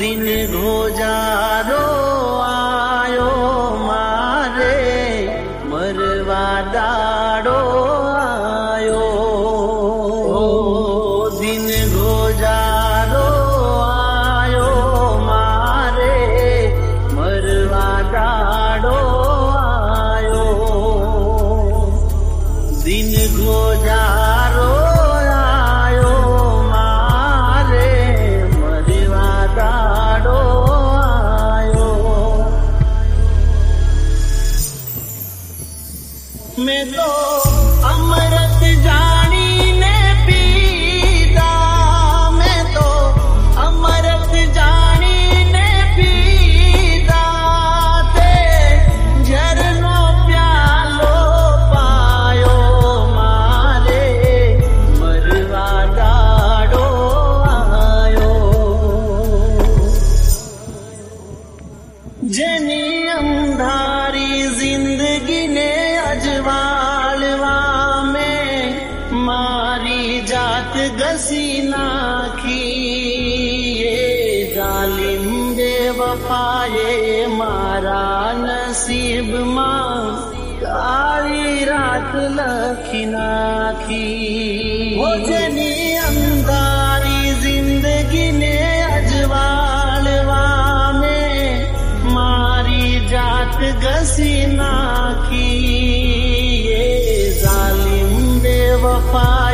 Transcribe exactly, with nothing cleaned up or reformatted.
दिन गोजारो आयो मारे मरवा दाड़ो आयो। दिन गोजारो आयो मारे मरवा दाड़ो आयो। दिन गोजारो आयो मारे मरवा दाड़ो आयो। मैं तो अमृत जानी ने पीता, मैं तो अमृत जानी ने पीता ते झरनो प्यालो पायो मारे मरवा दाड़ो आयो। जनी अंधारी जिंदगी ने अजवालवा में मारी जात गसी नाखी। ये जालिम बेवफाए मारा नसीब मां काली रात लखी नाखी। वो जनी अंधारी जिंदगी ने अजवालवा में मारी जात गसी नाखी। ये जालिम बेवफा